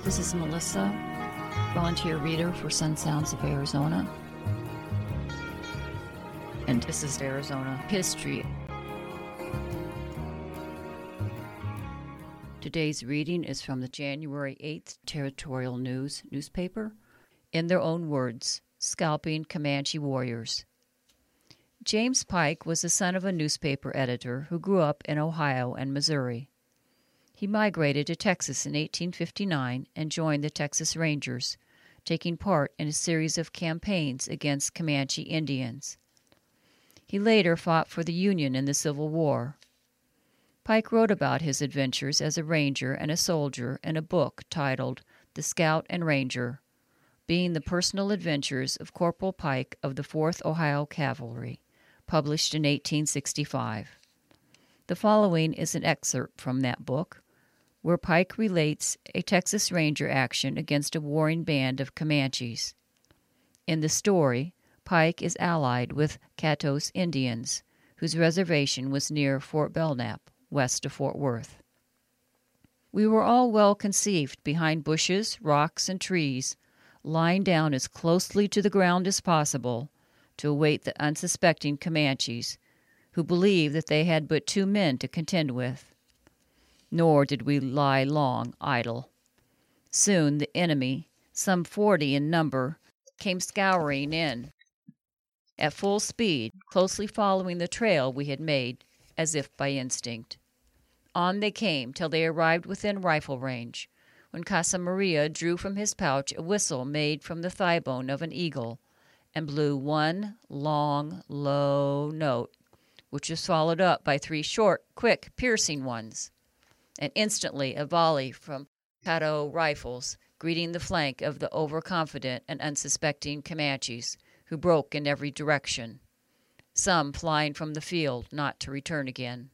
This is Melissa, volunteer reader for Sun Sounds of Arizona. And this is Arizona History. Today's reading is from the January 8th Territorial News newspaper. In their own words, Scalping Comanche Warriors. James Pike was the son of a newspaper editor who grew up in Ohio and Missouri. He migrated to Texas in 1859 and joined the Texas Rangers, taking part in a series of campaigns against Comanche Indians. He later fought for the Union in the Civil War. Pike wrote about his adventures as a ranger and a soldier in a book titled The Scout and Ranger, being the personal adventures of Corporal Pike of the 4th Ohio Cavalry, published in 1865. The following is an excerpt from that book, where Pike relates a Texas Ranger action against a warring band of Comanches. In the story, Pike is allied with Catos Indians, whose reservation was near Fort Belknap, west of Fort Worth. We were all well conceived behind bushes, rocks, and trees, lying down as closely to the ground as possible to await the unsuspecting Comanches, who believed that they had but 2 men to contend with. Nor did we lie long idle. Soon the enemy, some 40 in number, came scouring in at full speed, closely following the trail we had made, as if by instinct. On they came till they arrived within rifle range, when Casa Maria drew from his pouch a whistle made from the thigh bone of an eagle, and blew one long, low note, which was followed up by 3 short, quick, piercing ones. And instantly a volley from Caddo rifles, greeting the flank of the overconfident and unsuspecting Comanches, who broke in every direction, some flying from the field not to return again.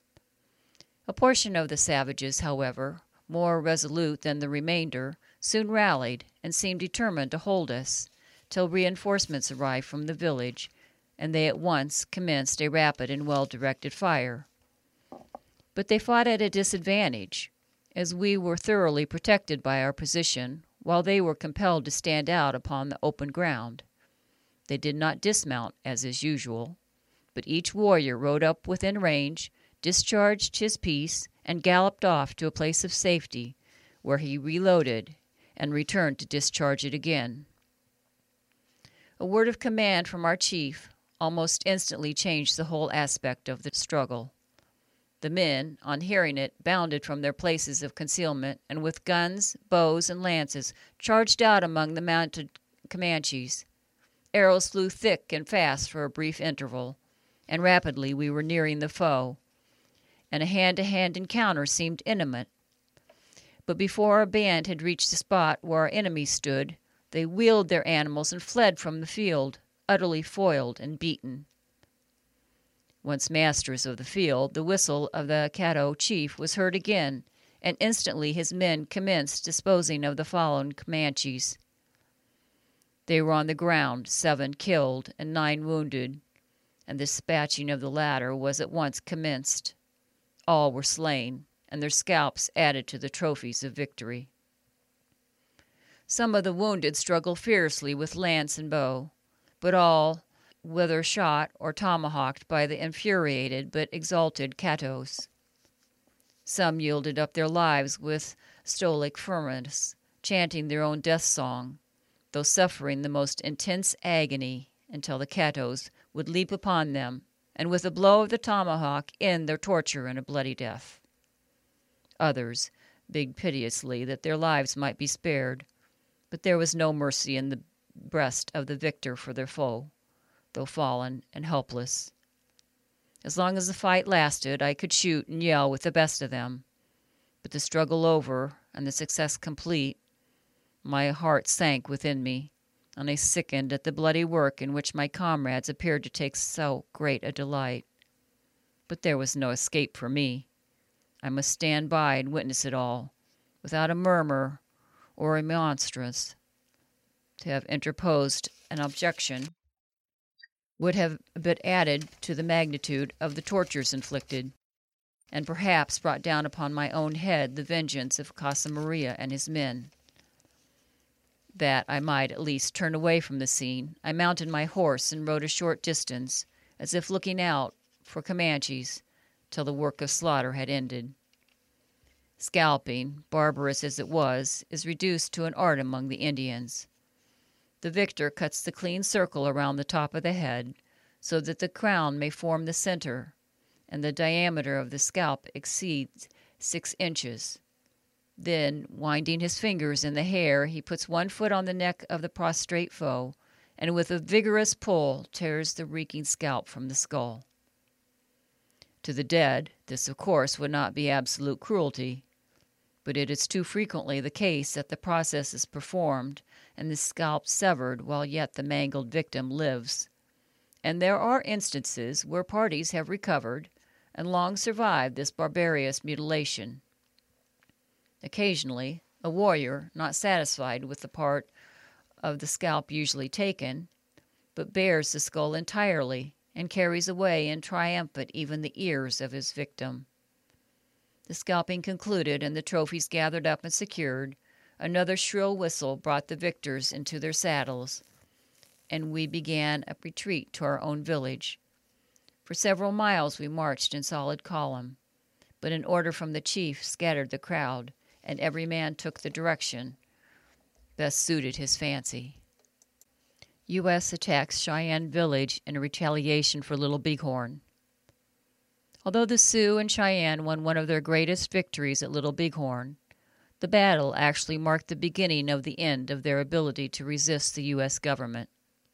A portion of the savages, however, more resolute than the remainder, soon rallied and seemed determined to hold us, till reinforcements arrived from the village, and they at once commenced a rapid and well-directed fire. But they fought at a disadvantage, as we were thoroughly protected by our position, while they were compelled to stand out upon the open ground. They did not dismount, as is usual, but each warrior rode up within range, discharged his piece, and galloped off to a place of safety, where he reloaded and returned to discharge it again. A word of command from our chief almost instantly changed the whole aspect of the struggle. The men, on hearing it, bounded from their places of concealment, and with guns, bows, and lances charged out among the mounted Comanches. Arrows flew thick and fast for a brief interval, and rapidly we were nearing the foe, and a hand-to-hand encounter seemed imminent. But before our band had reached the spot where our enemies stood, they wheeled their animals and fled from the field, utterly foiled and beaten. Once masters of the field, the whistle of the Caddo chief was heard again, and instantly his men commenced disposing of the fallen Comanches. They were on the ground, 7 killed and 9 wounded, and the dispatching of the latter was at once commenced. All were slain, and their scalps added to the trophies of victory. Some of the wounded struggled fiercely with lance and bow, but all, whether shot or tomahawked by the infuriated but exalted Catos. Some yielded up their lives with stoic firmness, chanting their own death song, though suffering the most intense agony, until the Catos would leap upon them, and with a blow of the tomahawk end their torture in a bloody death. Others begged piteously that their lives might be spared, but there was no mercy in the breast of the victor for their foe, though fallen and helpless. As long as the fight lasted, I could shoot and yell with the best of them. But the struggle over and the success complete, my heart sank within me, and I sickened at the bloody work in which my comrades appeared to take so great a delight. But there was no escape for me. I must stand by and witness it all, without a murmur or a remonstrance. To have interposed an objection would have but added to the magnitude of the tortures inflicted, and perhaps brought down upon my own head the vengeance of Casa Maria and his men, that I might at least turn away from the scene, I mounted my horse and rode a short distance, as if looking out for Comanches, till the work of slaughter had ended. Scalping, barbarous as it was, is reduced to an art among the Indians. The victor cuts the clean circle around the top of the head, so that the crown may form the center, and the diameter of the scalp exceeds 6 inches. Then, winding his fingers in the hair, he puts one foot on the neck of the prostrate foe, and with a vigorous pull tears the reeking scalp from the skull. To the dead, this of course would not be absolute cruelty, but it is too frequently the case that the process is performed and the scalp severed while yet the mangled victim lives. And there are instances where parties have recovered and long survived this barbarous mutilation. Occasionally, a warrior, not satisfied with the part of the scalp usually taken, but bears the skull entirely and carries away in triumphant even the ears of his victim. The scalping concluded and the trophies gathered up and secured, another shrill whistle brought the victors into their saddles, and we began a retreat to our own village. For several miles we marched in solid column, but an order from the chief scattered the crowd, and every man took the direction best suited his fancy. U.S. attacks Cheyenne Village in retaliation for Little Bighorn. Although the Sioux and Cheyenne won one of their greatest victories at Little Bighorn, the battle actually marked the beginning of the end of their ability to resist the U.S. government.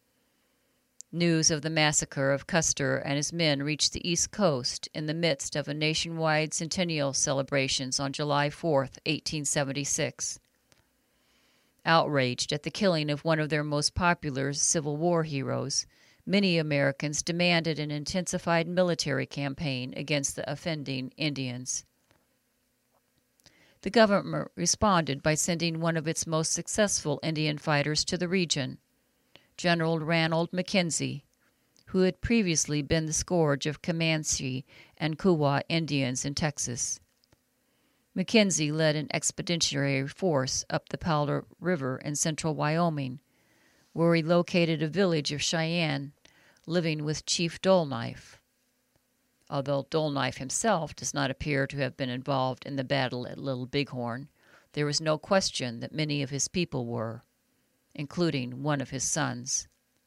News of the massacre of Custer and his men reached the East Coast in the midst of a nationwide centennial celebrations on July 4, 1876. Outraged at the killing of one of their most popular Civil War heroes, many Americans demanded an intensified military campaign against the offending Indians. The government responded by sending one of its most successful Indian fighters to the region, General Ranald Mackenzie, who had previously been the scourge of Comanche and Kiowa Indians in Texas. Mackenzie led an expeditionary force up the Powder River in central Wyoming, where he located a village of Cheyenne living with Chief Dullknife. Although Dullknife himself does not appear to have been involved in the battle at Little Bighorn, there is no question that many of his people were, including one of his sons.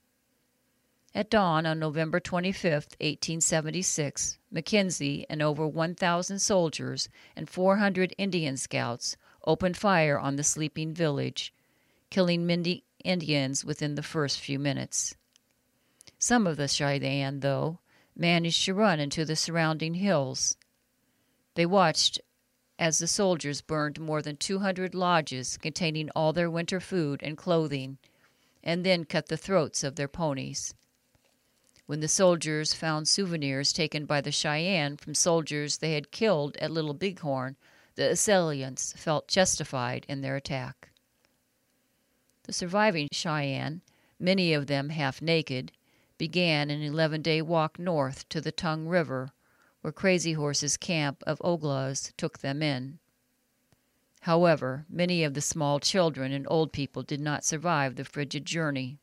At dawn on November 25, 1876, Mackenzie and over 1,000 soldiers and 400 Indian scouts opened fire on the sleeping village, killing many Indians within the first few minutes. Some of the Cheyenne, though, managed to run into the surrounding hills. They watched as the soldiers burned more than 200 lodges containing all their winter food and clothing, and then cut the throats of their ponies. When the soldiers found souvenirs taken by the Cheyenne from soldiers they had killed at Little Bighorn, the assailants felt justified in their attack. The surviving Cheyenne, many of them half naked, began an 11-day walk north to the Tongue River, where Crazy Horse's camp of Oglaws took them in. However, many of the small children and old people did not survive the frigid journey.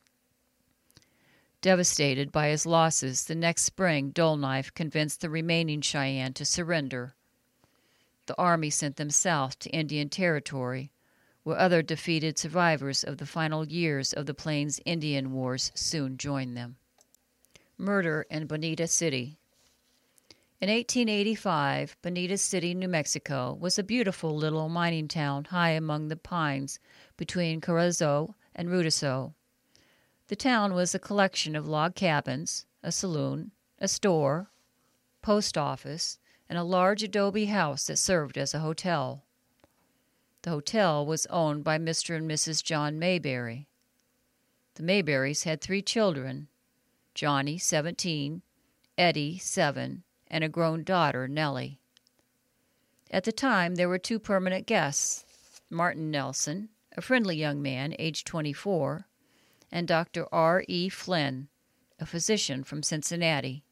Devastated by his losses, the next spring Dullknife convinced the remaining Cheyenne to surrender. The army sent them south to Indian Territory, where other defeated survivors of the final years of the Plains Indian Wars soon joined them. Murder in Bonita City. In 1885, Bonita City, New Mexico, was a beautiful little mining town high among the pines between Carrizo and Ruidoso. The town was a collection of log cabins, a saloon, a store, post office, and a large adobe house that served as a hotel. The hotel was owned by Mr. and Mrs. John Mayberry. The Mayberrys had 3 children, Johnny, 17, Eddie, 7, and a grown daughter, Nellie. At the time, there were 2 permanent guests, Martin Nelson, a friendly young man, aged 24, and Dr. R. E. Flynn, a physician from Cincinnati.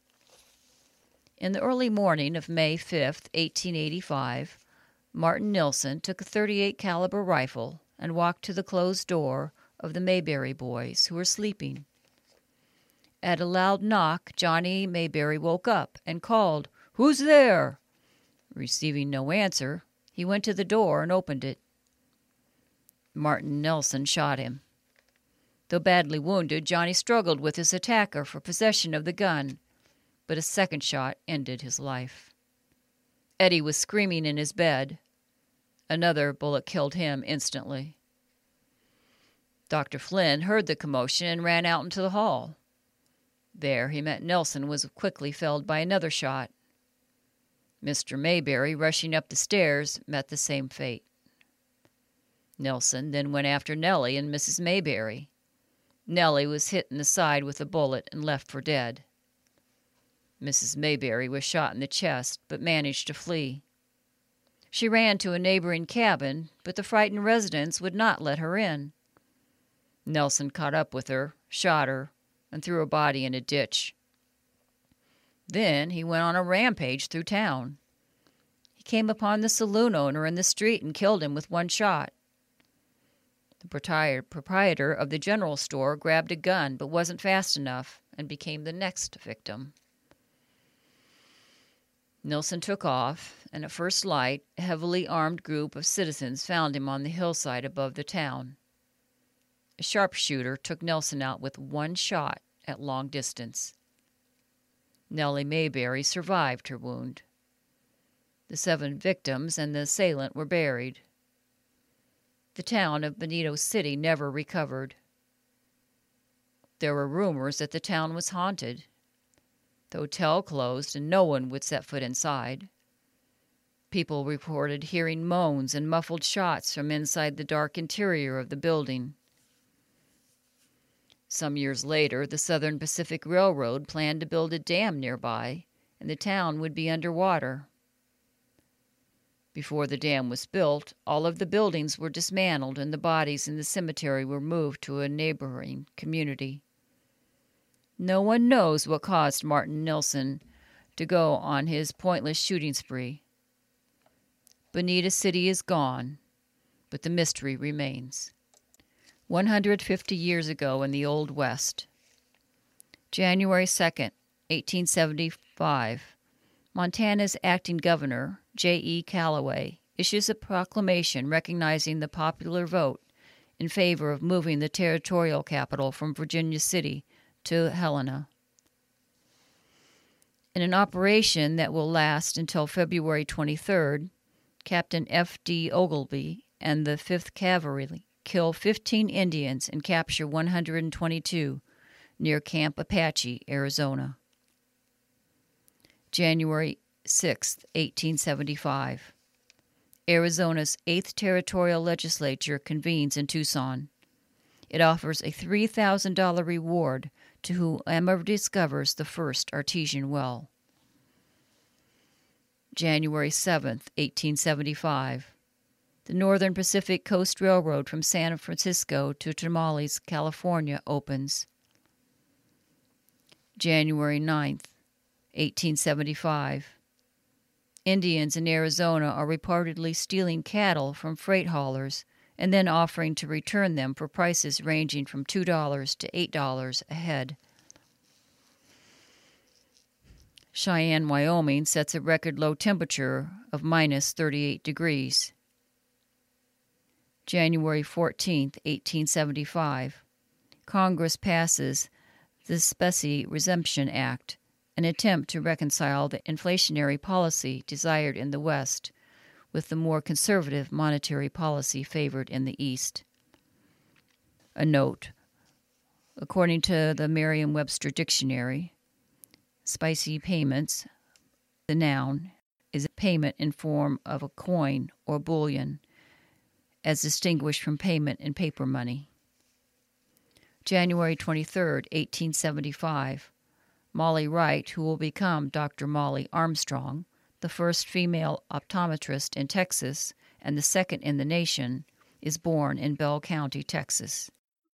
In the early morning of May 5, 1885, Martin Nelson took a .38 caliber rifle and walked to the closed door of the Mayberry boys, who were sleeping. At a loud knock, Johnny Mayberry woke up and called, "Who's there?" Receiving no answer, he went to the door and opened it. Martin Nelson shot him. Though badly wounded, Johnny struggled with his attacker for possession of the gun, but a second shot ended his life. Eddie was screaming in his bed. Another bullet killed him instantly. Dr. Flynn heard the commotion and ran out into the hall. There he met Nelson and was quickly felled by another shot. Mr. Mayberry, rushing up the stairs, met the same fate. Nelson then went after Nellie and Mrs. Mayberry. Nellie was hit in the side with a bullet and left for dead. Mrs. Mayberry was shot in the chest, but managed to flee. She ran to a neighboring cabin, but the frightened residents would not let her in. Nelson caught up with her, shot her, and threw her body in a ditch. Then he went on a rampage through town. He came upon the saloon owner in the street and killed him with one shot. The proprietor of the general store grabbed a gun but wasn't fast enough and became the next victim. Nelson took off, and at first light, a heavily armed group of citizens found him on the hillside above the town. A sharpshooter took Nelson out with one shot at long distance. Nellie Mayberry survived her wound. The 7 victims and the assailant were buried. The town of Bonito City never recovered. There were rumors that the town was haunted. The hotel closed and no one would set foot inside. People reported hearing moans and muffled shots from inside the dark interior of the building. Some years later, the Southern Pacific Railroad planned to build a dam nearby, and the town would be underwater. Before the dam was built, all of the buildings were dismantled and the bodies in the cemetery were moved to a neighboring community. No one knows what caused Martin Nelson to go on his pointless shooting spree. Bonita City is gone, but the mystery remains. 150 years ago in the Old West. January 2nd, 1875. Montana's acting governor, J.E. Callaway, issues a proclamation recognizing the popular vote in favor of moving the territorial capital from Virginia City to Helena. In an operation that will last until February 23rd, Captain F.D. Ogleby and the 5th Cavalry kill 15 Indians and capture 122 near Camp Apache, Arizona. January 6, 1875. Arizona's 8th Territorial Legislature convenes in Tucson. It offers a $3,000 reward to whoever discovers the first artesian well. January 7, 1875. The Northern Pacific Coast Railroad from San Francisco to Tamales, California opens. January 9, 1875. Indians in Arizona are reportedly stealing cattle from freight haulers and then offering to return them for prices ranging from $2 to $8 a head. Cheyenne, Wyoming sets a record low temperature of minus 38 degrees. January 14, 1875. Congress passes the Specie Resumption Act, an attempt to reconcile the inflationary policy desired in the West with the more conservative monetary policy favored in the East. A note. According to the Merriam-Webster Dictionary, spicy payments, the noun, is a payment in form of a coin or bullion, as distinguished from payment in paper money. January 23, 1875. Molly Wright, who will become Dr. Molly Armstrong, the first female optometrist in Texas and the second in the nation, is born in Bell County, Texas.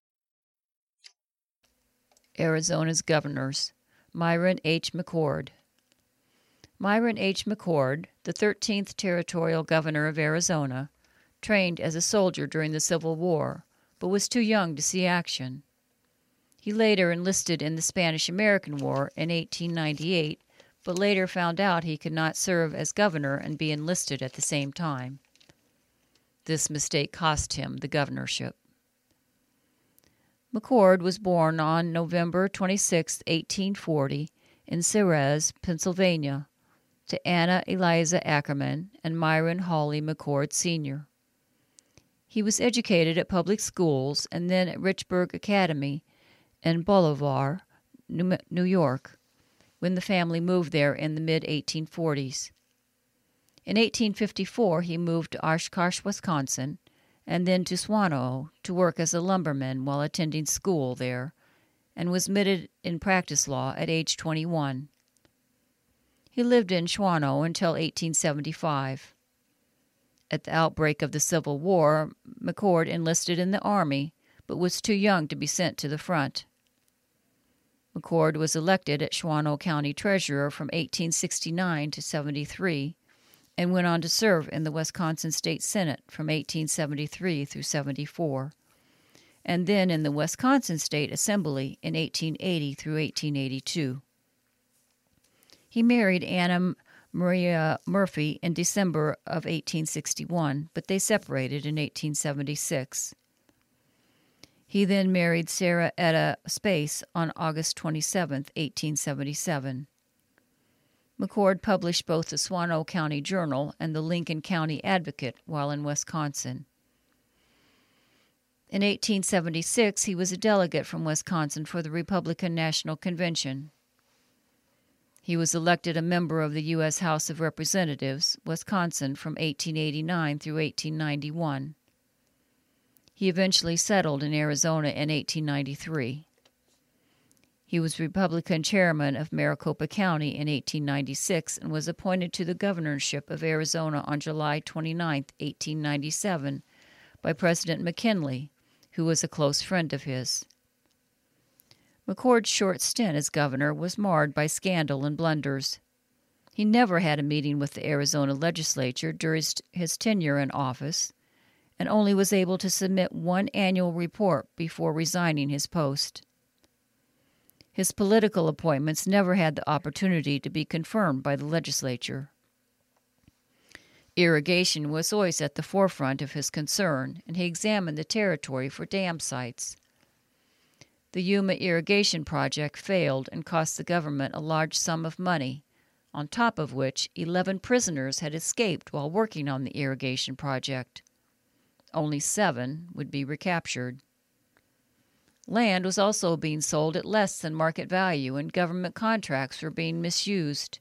Arizona's governors. Myron H. McCord. Myron H. McCord, the 13th Territorial Governor of Arizona, trained as a soldier during the Civil War, but was too young to see action. He later enlisted in the Spanish-American War in 1898, but later found out he could not serve as governor and be enlisted at the same time. This mistake cost him the governorship. McCord was born on November 26, 1840, in Ceres, Pennsylvania, to Anna Eliza Ackerman and Myron Hawley McCord, Sr. He was educated at public schools and then at Richburg Academy in Bolivar, New York, when the family moved there in the mid-1840s. In 1854, he moved to Oshkosh, Wisconsin, and then to Swanoe to work as a lumberman while attending school there, and was admitted in practice law at age 21. He lived in Swanoe until 1875. At the outbreak of the Civil War, McCord enlisted in the Army, but was too young to be sent to the front. McCord was elected at Swanoe County Treasurer from 1869 to 73, and went on to serve in the Wisconsin State Senate from 1873 through 74, and then in the Wisconsin State Assembly in 1880 through 1882. He married Anna Maria Murphy in December of 1861, but they separated in 1876. He then married Sarah Etta Space on August 27, 1877. McCord published both the Swanoe County Journal and the Lincoln County Advocate while in Wisconsin. In 1876, he was a delegate from Wisconsin for the Republican National Convention. He was elected a member of the U.S. House of Representatives, Wisconsin, from 1889 through 1891. He eventually settled in Arizona in 1893. He was Republican chairman of Maricopa County in 1896 and was appointed to the governorship of Arizona on July 29, 1897, by President McKinley, who was a close friend of his. McCord's short stint as governor was marred by scandal and blunders. He never had a meeting with the Arizona legislature during his tenure in office, and only was able to submit one annual report before resigning his post. His political appointments never had the opportunity to be confirmed by the legislature. Irrigation was always at the forefront of his concern, and he examined the territory for dam sites. The Yuma irrigation project failed and cost the government a large sum of money, on top of which 11 prisoners had escaped while working on the irrigation project. Only 7 would be recaptured. Land was also being sold at less than market value, and government contracts were being misused.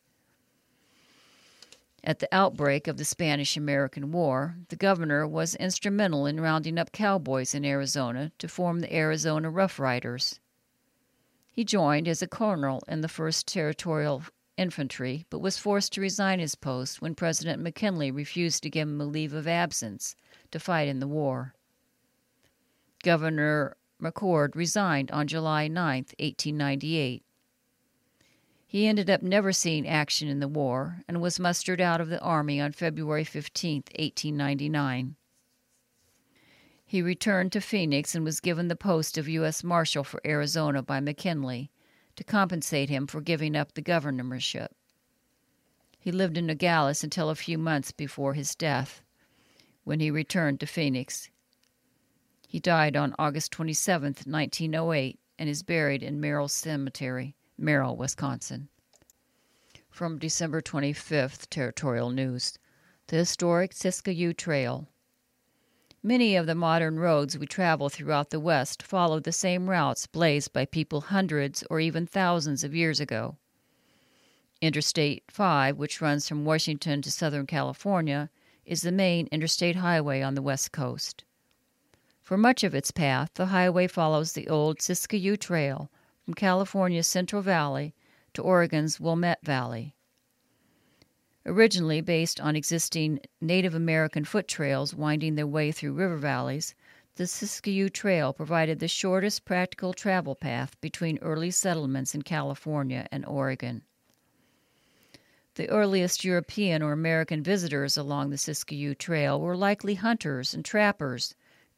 At the outbreak of the Spanish-American War, the governor was instrumental in rounding up cowboys in Arizona to form the Arizona Rough Riders. He joined as a colonel in the 1st Territorial Infantry, but was forced to resign his post when President McKinley refused to give him a leave of absence to fight in the war. Governor McCord resigned on July 9, 1898. He ended up never seeing action in the war and was mustered out of the Army on February 15, 1899. He returned to Phoenix and was given the post of U.S. Marshal for Arizona by McKinley to compensate him for giving up the governorship. He lived in Nogales until a few months before his death, when he returned to Phoenix. He died on August 27, 1908, and is buried in Merrill Cemetery, Merrill, Wisconsin. From December 25th, Territorial News, the historic Siskiyou Trail. Many of the modern roads we travel throughout the West follow the same routes blazed by people hundreds or even thousands of years ago. Interstate 5, which runs from Washington to Southern California, is the main interstate highway on the West Coast. For much of its path, the highway follows the old Siskiyou Trail from California's Central Valley to Oregon's Willamette Valley. Originally based on existing Native American foot trails winding their way through river valleys, the Siskiyou Trail provided the shortest practical travel path between early settlements in California and Oregon. The earliest European or American visitors along the Siskiyou Trail were likely hunters and trappers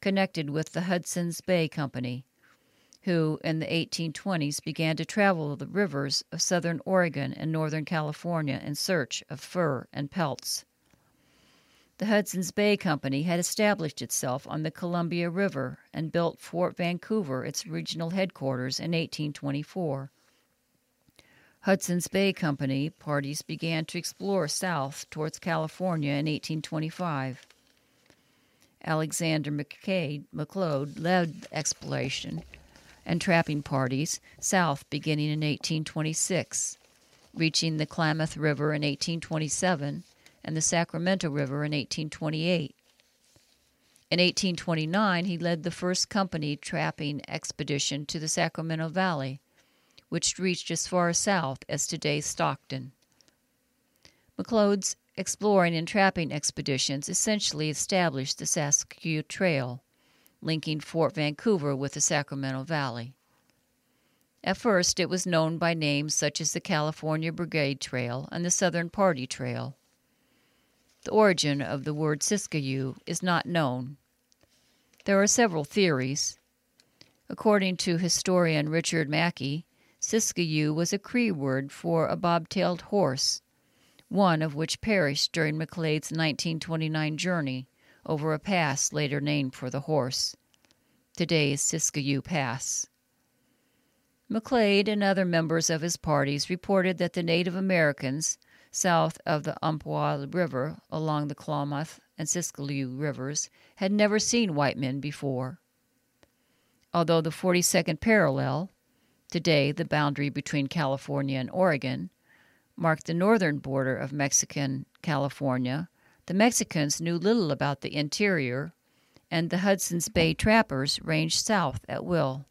connected with the Hudson's Bay Company, who in the 1820s began to travel the rivers of southern Oregon and northern California in search of fur and pelts. The Hudson's Bay Company had established itself on the Columbia River and built Fort Vancouver its regional headquarters in 1824. Hudson's Bay Company parties began to explore south towards California in 1825. Alexander McLeod led the exploration and trapping parties south beginning in 1826, reaching the Klamath River in 1827 and the Sacramento River in 1828. In 1829, he led the first company trapping expedition to the Sacramento Valley, which reached as far south as today's Stockton. McLeod's exploring and trapping expeditions essentially established the Siskiyou Trail, linking Fort Vancouver with the Sacramento Valley. At first, it was known by names such as the California Brigade Trail and the Southern Party Trail. The origin of the word Siskiyou is not known. There are several theories. According to historian Richard Mackey, Siskiyou was a Cree word for a bobtailed horse, one of which perished during McLeod's 1929 journey over a pass later named for the horse. Today's Siskiyou Pass. McLeod and other members of his parties reported that the Native Americans south of the Umpqua River along the Klamath and Siskiyou rivers had never seen white men before. Although the 42nd parallel, today the boundary between California and Oregon, marked the northern border of Mexican California, the Mexicans knew little about the interior, and the Hudson's Bay trappers ranged south at will.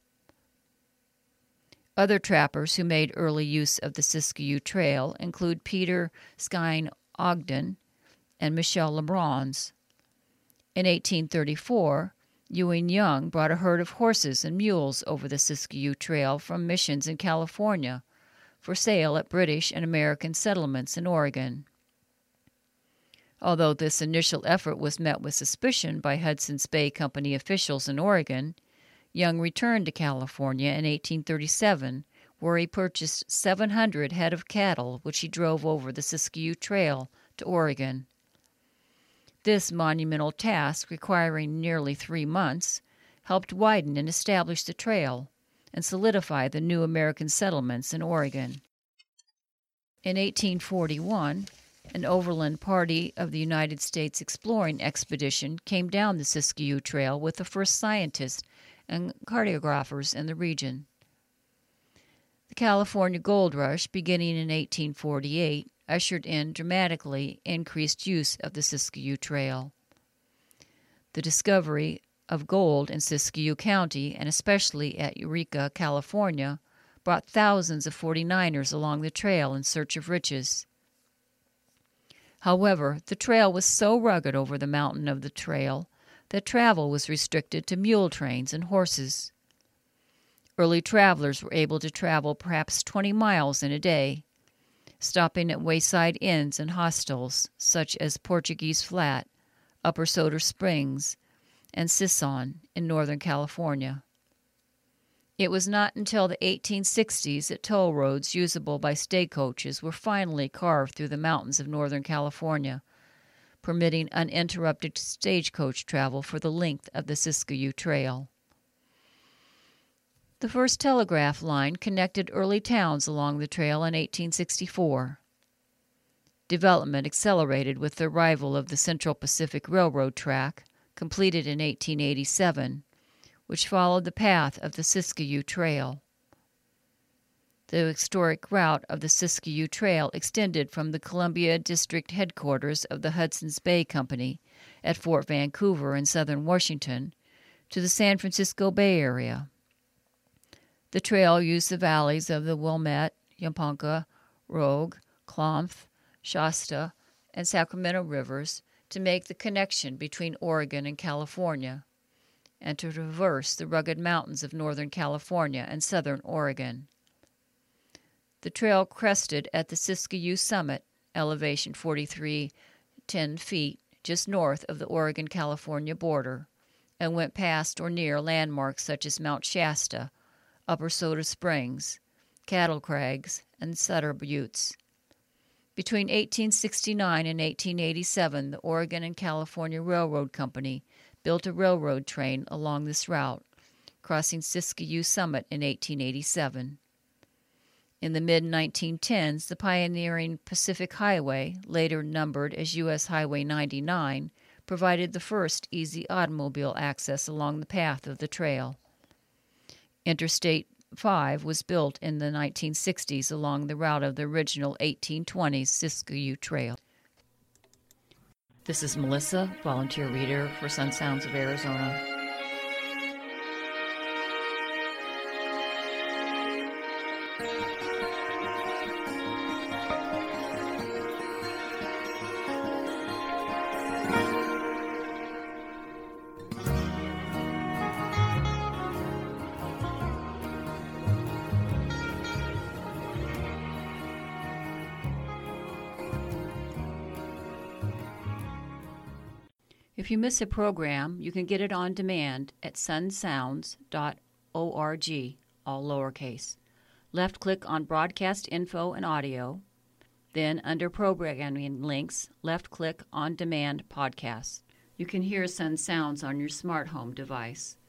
Other trappers who made early use of the Siskiyou Trail include Peter Skine Ogden and Michel Lebrons. In 1834, Ewing Young brought a herd of horses and mules over the Siskiyou Trail from missions in California for sale at British and American settlements in Oregon. Although this initial effort was met with suspicion by Hudson's Bay Company officials in Oregon, Young returned to California in 1837, where he purchased 700 head of cattle, which he drove over the Siskiyou Trail to Oregon. This monumental task, requiring nearly 3 months, helped widen and establish the trail and solidify the new American settlements in Oregon. In 1841, an overland party of the United States exploring expedition came down the Siskiyou Trail with the first scientists and cartographers in the region. The California Gold Rush, beginning in 1848, ushered in dramatically increased use of the Siskiyou Trail. The discovery of gold in Siskiyou County, and especially at Eureka, California, brought thousands of 49ers along the trail in search of riches. However, the trail was so rugged over the mountain of the trail that travel was restricted to mule trains and horses. Early travelers were able to travel perhaps 20 miles in a day, stopping at wayside inns and hostels such as Portuguese Flat, Upper Soder Springs, and Sisson in Northern California. It was not until the 1860s that toll roads usable by stagecoaches were finally carved through the mountains of Northern California, permitting uninterrupted stagecoach travel for the length of the Siskiyou Trail. The first telegraph line connected early towns along the trail in 1864. Development accelerated with the arrival of the Central Pacific Railroad track, completed in 1887, which followed the path of the Siskiyou Trail. The historic route of the Siskiyou Trail extended from the Columbia District headquarters of the Hudson's Bay Company at Fort Vancouver in southern Washington to the San Francisco Bay Area. The trail used the valleys of the Wilmette, Yampunka, Rogue, Klamath, Shasta, and Sacramento rivers to make the connection between Oregon and California, and to traverse the rugged mountains of northern California and southern Oregon. The trail crested at the Siskiyou summit, elevation 4,310 feet, just north of the Oregon-California border, and went past or near landmarks such as Mount Shasta, Upper Soda Springs, Cattle Crags, and Sutter Buttes. Between 1869 and 1887, the Oregon and California Railroad Company built a railroad train along this route, crossing Siskiyou Summit in 1887. In the mid-1910s, the pioneering Pacific Highway, later numbered as U.S. Highway 99, provided the first easy automobile access along the path of the trail. Interstate 5 was built in the 1960s along the route of the original 1820s Siskiyou Trail. This is Melissa, volunteer reader for Sun Sounds of Arizona. If you miss a program, you can get it on demand at sunsounds.org, all lowercase. Left-click on Broadcast Info and Audio. Then, under Programming Links, left-click on Demand Podcasts. You can hear Sun Sounds on your smart home device.